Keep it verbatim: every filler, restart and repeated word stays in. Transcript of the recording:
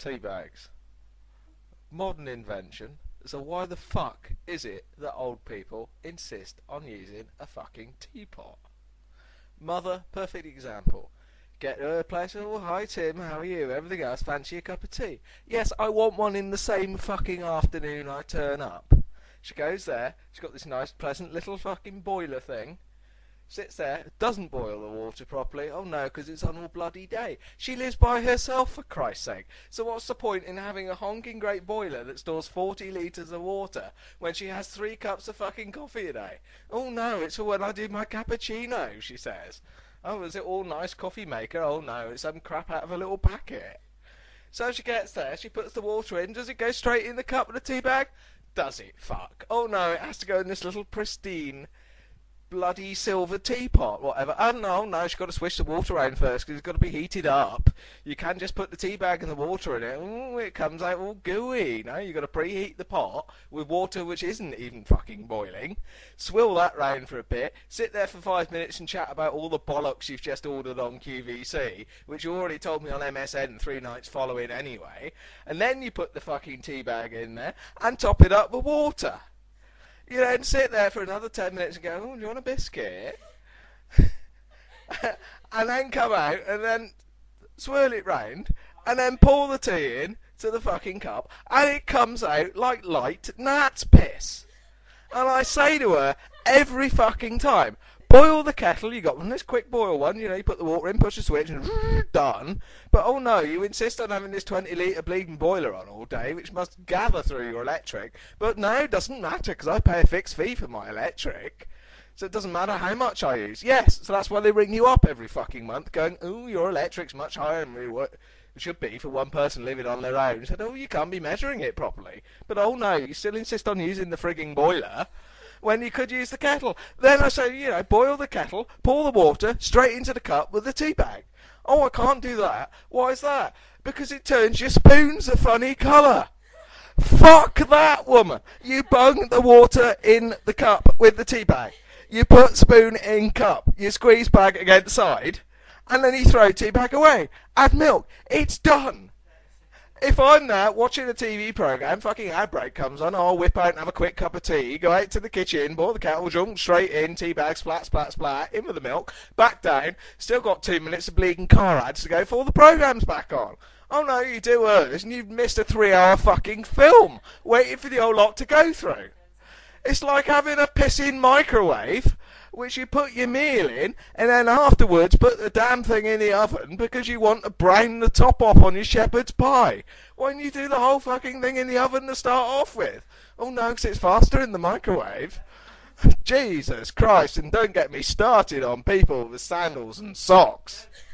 Tea bags. Modern invention. So why the fuck is it that old people insist on using a fucking teapot? Mother, perfect example. Get to her place, oh hi Tim, how are you? Everything else, fancy a cup of tea? Yes, I want one in the same fucking afternoon I turn up. She goes there, she's got this nice pleasant little fucking boiler thing. Sits there, doesn't boil the water properly. Oh no, because it's on all bloody day. She lives by herself, for Christ's sake. So what's the point in having a honking great boiler that stores forty litres of water when she has three cups of fucking coffee a day? Oh no, it's for when I do my cappuccino, she says. Oh, is it all nice coffee maker? Oh no, it's some crap out of a little packet. So she gets there, she puts the water in. Does it go straight in the cup of the tea bag? Does it? Fuck. Oh no, it has to go in this little pristine bloody silver teapot, whatever. Oh no, no, she's got to swish the water around first because it's got to be heated up. You can't just put the tea bag and the water in it. Ooh, it comes out all gooey. No, you've got to preheat the pot with water which isn't even fucking boiling. Swill that round for a bit. Sit there for five minutes and chat about all the bollocks you've just ordered on Q V C, which you already told me on M S N three nights following anyway. And then you put the fucking tea bag in there and top it up with water. You then sit there for another ten minutes and go, oh, do you want a biscuit? And then come out and then swirl it round and then pour the tea in to the fucking cup and it comes out like light gnat's piss. And I say to her every fucking time, boil the kettle, you got one, this quick boil one, you know, you put the water in, push the switch, and done. But oh no, you insist on having this twenty litre bleeding boiler on all day, which must gather through your electric. But no, it doesn't matter, because I pay a fixed fee for my electric. So it doesn't matter how much I use. Yes, so that's why they ring you up every fucking month, going, oh, your electric's much higher than what it should be for one person living on their own. Said, oh, you can't be measuring it properly. But oh no, you still insist on using the frigging boiler when you could use the kettle. Then I say, you know, boil the kettle, pour the water straight into the cup with the tea bag. Oh, I can't do that. Why is that? Because it turns your spoons a funny colour. Fuck that, woman. You bung the water in the cup with the tea bag. You put spoon in cup. You squeeze bag against side. And then you throw tea bag away. Add milk. It's done. If I'm there watching a T V programme, fucking ad break comes on, I'll whip out and have a quick cup of tea, go out to the kitchen, boil the kettle, jump straight in, tea bag, splat, splat, splat, in with the milk, back down, still got two minutes of bleeding car ads to go before the programme's back on. Oh no, you do hers, and you've missed a three hour fucking film, waiting for the whole lot to go through. It's like having a pissing microwave, which you put your meal in, and then afterwards put the damn thing in the oven because you want to brown the top off on your shepherd's pie. Why don't you do the whole fucking thing in the oven to start off with? Oh no, because it's faster in the microwave. Jesus Christ, and don't get me started on people with sandals and socks.